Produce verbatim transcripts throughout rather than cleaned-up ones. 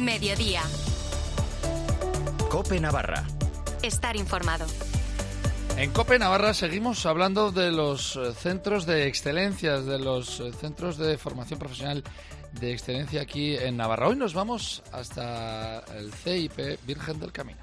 Mediodía. COPE Navarra. Estar informado. En COPE Navarra seguimos hablando de los centros de excelencia, de los centros de formación profesional de excelencia aquí en Navarra. Hoy nos vamos hasta el C I P Virgen del Camino.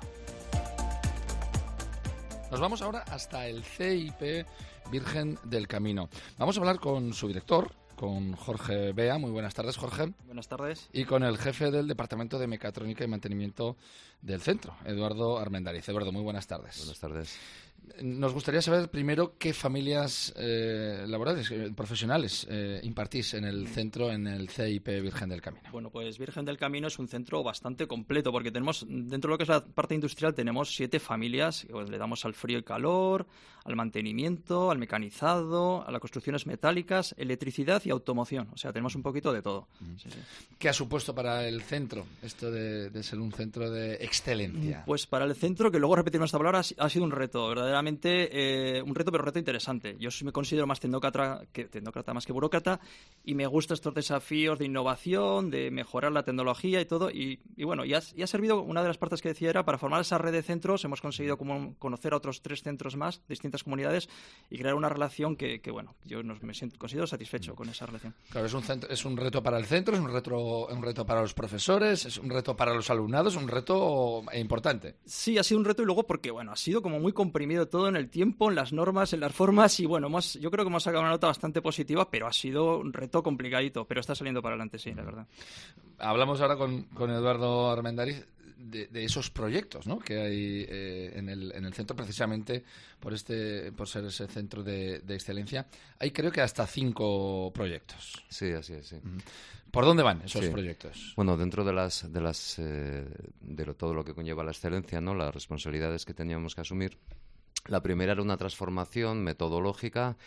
Nos vamos ahora hasta el C I P Virgen del Camino. Vamos a hablar con su director, con Jorge Bea. Muy buenas tardes, Jorge. Buenas tardes. Y con el jefe del Departamento de Mecatrónica y Mantenimiento del centro, Eduardo Armendáriz. Eduardo, muy buenas tardes. Buenas tardes. Nos gustaría saber primero qué familias eh, laborales, eh, profesionales eh, impartís en el centro, en el C I P Virgen del Camino. Bueno, pues Virgen del Camino es un centro bastante completo porque tenemos, dentro de lo que es la parte industrial, tenemos siete familias. Pues le damos al frío y calor, al mantenimiento, al mecanizado, a las construcciones metálicas, electricidad y automoción. O sea, tenemos un poquito de todo. Mm. Sí, sí. ¿Qué ha supuesto para el centro esto de, de ser un centro de excelencia? Pues para el centro, que luego repetimos esta palabra, ha sido un reto, verdaderamente eh, un reto, pero un reto interesante. Yo me considero más tecnócrata, que, tecnócrata más que burócrata, y me gustan estos desafíos de innovación, de mejorar la tecnología y todo. Y, y bueno, y ha, y ha servido, una de las partes que decía era, para formar esa red de centros, hemos conseguido como conocer a otros tres centros más, distintas comunidades, y crear una relación que, que bueno, yo nos, me siento, considero satisfecho con esa relación. Claro, es un, centro, es un reto para el centro, es un reto, un reto para los profesores, es un reto para los alumnados, un reto importante. Sí, ha sido un reto, y luego porque, bueno, ha sido como muy comprimido todo en el tiempo, en las normas, en las formas, y bueno, hemos, yo creo que hemos sacado una nota bastante positiva, pero ha sido un reto complicadito, pero está saliendo para adelante, sí, la verdad. Hablamos ahora con, con Eduardo Armendáriz de, de esos proyectos, ¿no?, que hay eh, en, el, en el centro, precisamente por este por ser ese centro de, de excelencia. Hay, creo que hasta cinco proyectos. Sí, así es, sí. ¿Por dónde van esos sí. proyectos? Bueno, dentro de las de las eh, de lo, todo lo que conlleva la excelencia, ¿no?, las responsabilidades que teníamos que asumir. La primera era una transformación metodológica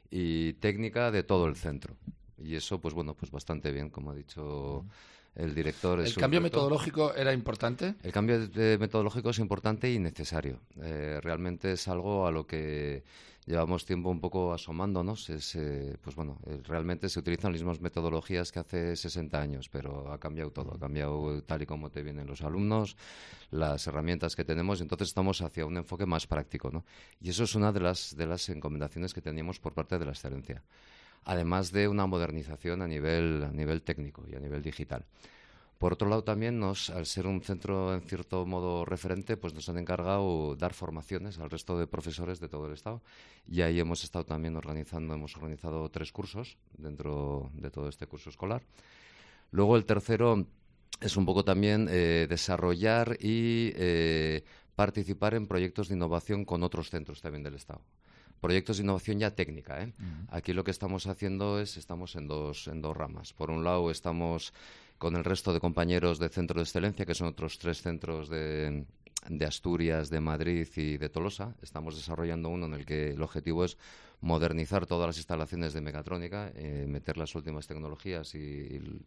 y técnica de todo el centro. Y eso, pues bueno, pues bastante bien, como ha dicho el director. ¿El cambio metodológico era importante? El cambio de metodológico es importante y necesario. Eh, realmente es algo a lo que llevamos tiempo un poco asomándonos. Es, eh, pues bueno, eh, realmente se utilizan las mismas metodologías que hace sesenta años, pero ha cambiado todo. Ha cambiado tal y como te vienen los alumnos, las herramientas que tenemos, entonces estamos hacia un enfoque más práctico, ¿no? Y eso es una de las, de las encomendaciones que teníamos por parte de la excelencia. Además de una modernización a nivel, a nivel técnico y a nivel digital. Por otro lado, también, nos, al ser un centro en cierto modo referente, pues nos han encargado dar formaciones al resto de profesores de todo el Estado, y ahí hemos estado también organizando, hemos organizado tres cursos dentro de todo este curso escolar. Luego, el tercero es un poco también eh, desarrollar y eh, participar en proyectos de innovación con otros centros también del Estado. Proyectos de innovación ya técnica, ¿eh? Uh-huh. Aquí lo que estamos haciendo es, estamos en dos, en dos ramas. Por un lado, estamos con el resto de compañeros de Centro de Excelencia, que son otros tres centros de, de Asturias, de Madrid y de Tolosa. Estamos desarrollando uno en el que el objetivo es modernizar todas las instalaciones de mecatrónica, eh, meter las últimas tecnologías y, y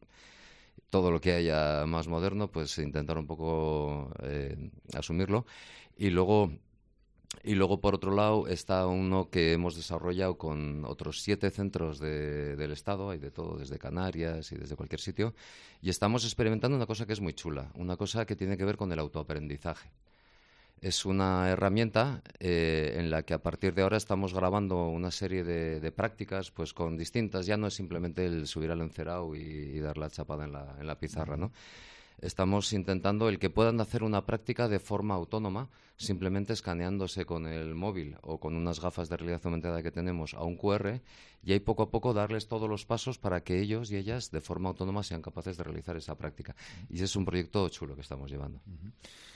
todo lo que haya más moderno, pues intentar un poco eh, asumirlo. Y luego... Y luego, por otro lado, está uno que hemos desarrollado con otros siete centros de, del Estado, hay de todo, desde Canarias y desde cualquier sitio, y estamos experimentando una cosa que es muy chula, una cosa que tiene que ver con el autoaprendizaje. Es una herramienta eh, en la que a partir de ahora estamos grabando una serie de, de prácticas, pues con distintas, ya no es simplemente el subir al encerado y, y dar la chapada en la, en la pizarra, ¿no? Estamos intentando el que puedan hacer una práctica de forma autónoma, simplemente escaneándose con el móvil o con unas gafas de realidad aumentada que tenemos a un cu erre, y ahí poco a poco darles todos los pasos para que ellos y ellas de forma autónoma sean capaces de realizar esa práctica. Y ese es un proyecto chulo que estamos llevando. Uh-huh.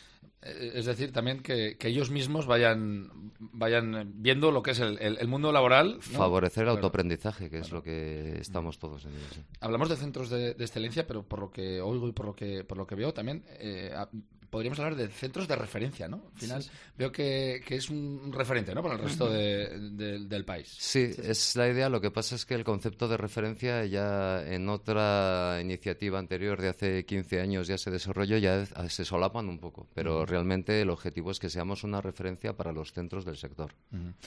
Es decir, también que, que ellos mismos vayan vayan viendo lo que es el, el, el mundo laboral, ¿no? Favorecer el claro. autoaprendizaje, que claro. es lo que estamos todos en ello. Sí. Hablamos de centros de, de excelencia, pero por lo que oigo y por lo que por lo que veo también eh, a, podríamos hablar de centros de referencia, ¿no? Al final sí, sí. veo que, que es un referente, ¿no?, para el resto de, de, del país. Sí, sí, es la idea. Lo que pasa es que el concepto de referencia ya en otra iniciativa anterior de hace quince años ya se desarrolló, ya se solapan un poco, pero uh-huh. realmente el objetivo es que seamos una referencia para los centros del sector. Uh-huh.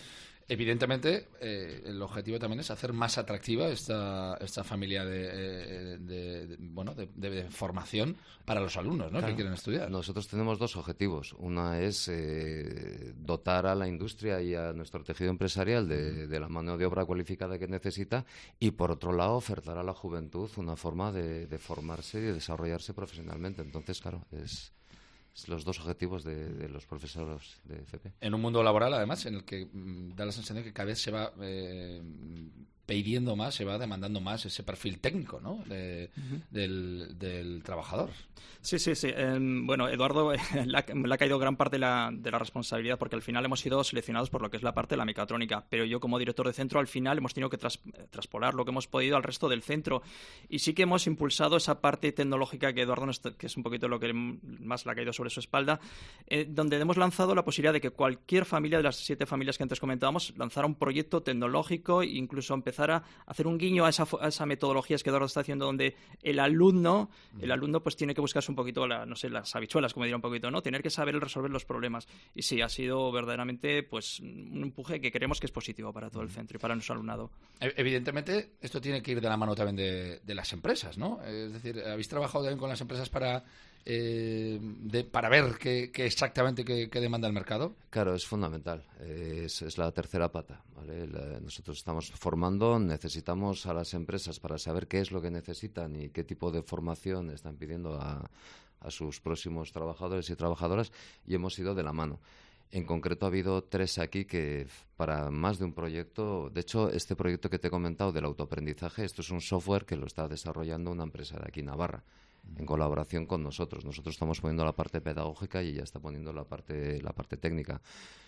Evidentemente, eh, el objetivo también es hacer más atractiva esta, esta familia de, de, de bueno de, de, de formación para los alumnos, ¿no? Claro. Que quieren estudiar. Nosotros tenemos dos objetivos. Una es eh, dotar a la industria y a nuestro tejido empresarial de, de la mano de obra cualificada que necesita, y por otro lado ofertar a la juventud una forma de, de formarse y de desarrollarse profesionalmente. Entonces, claro, es... los dos objetivos de, de los profesores de F P. En un mundo laboral, además, en el que mm, da la sensación de que cada vez se va eh, pidiendo más, se va demandando más ese perfil técnico, ¿no? De, uh-huh. del, del trabajador. Sí, sí, sí. Eh, bueno, Eduardo, le ha, le ha caído gran parte de la, de la responsabilidad, porque al final hemos sido seleccionados por lo que es la parte de la mecatrónica, pero yo como director de centro al final hemos tenido que tras, traspolar lo que hemos podido al resto del centro, y sí que hemos impulsado esa parte tecnológica que Eduardo, que es un poquito lo que más le ha caído sobre su espalda, eh, donde hemos lanzado la posibilidad de que cualquier familia de las siete familias que antes comentábamos lanzara un proyecto tecnológico e incluso empezara a hacer un guiño a esa, a esa metodología que Eduardo está haciendo, donde el alumno, el alumno pues tiene que buscarse un poquito, la, no sé, las habichuelas, como diría un poquito, ¿no? Tener que saber resolver los problemas. Y sí, ha sido verdaderamente pues un empuje que creemos que es positivo para todo el centro y para nuestro alumnado. Evidentemente, esto tiene que ir de la mano también de, de las empresas, ¿no? Es decir, ¿habéis trabajado también con las empresas para eh, de, para ver qué, qué exactamente qué, qué demanda el mercado? Claro, es fundamental. Es, es la tercera pata, ¿vale? La, nosotros estamos formando, necesitamos a las empresas para saber qué es lo que necesitan y qué tipo de formación están pidiendo a, a sus próximos trabajadores y trabajadoras, y hemos ido de la mano. En concreto ha habido tres aquí que para más de un proyecto, de hecho este proyecto que te he comentado del autoaprendizaje, esto es un software que lo está desarrollando una empresa de aquí, Navarra, en colaboración con nosotros. Nosotros estamos poniendo la parte pedagógica y ella está poniendo la parte, la parte técnica.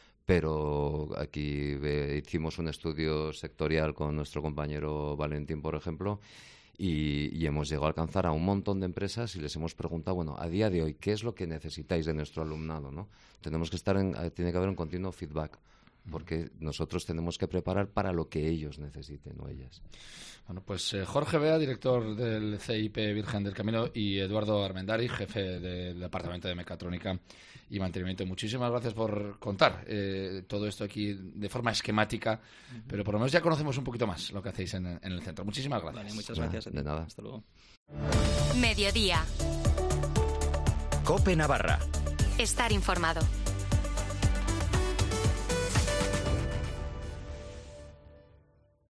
Pero aquí eh, hicimos un estudio sectorial con nuestro compañero Valentín, por ejemplo, y, y hemos llegado a alcanzar a un montón de empresas y les hemos preguntado, bueno, a día de hoy, ¿qué es lo que necesitáis de nuestro alumnado, ¿no? Tenemos que estar en, tiene que haber un continuo feedback, porque nosotros tenemos que preparar para lo que ellos necesiten, o ellas. Bueno, pues eh, Jorge Bea, director del C I P Virgen del Camino, y Eduardo Armendari, jefe del Departamento de Mecatrónica y Mantenimiento. Muchísimas gracias por contar eh, todo esto aquí de forma esquemática, uh-huh. pero por lo menos ya conocemos un poquito más lo que hacéis en, en el centro. Muchísimas gracias. Vale, muchas gracias. De nada. Hasta luego. Mediodía. COPE Navarra. Estar informado.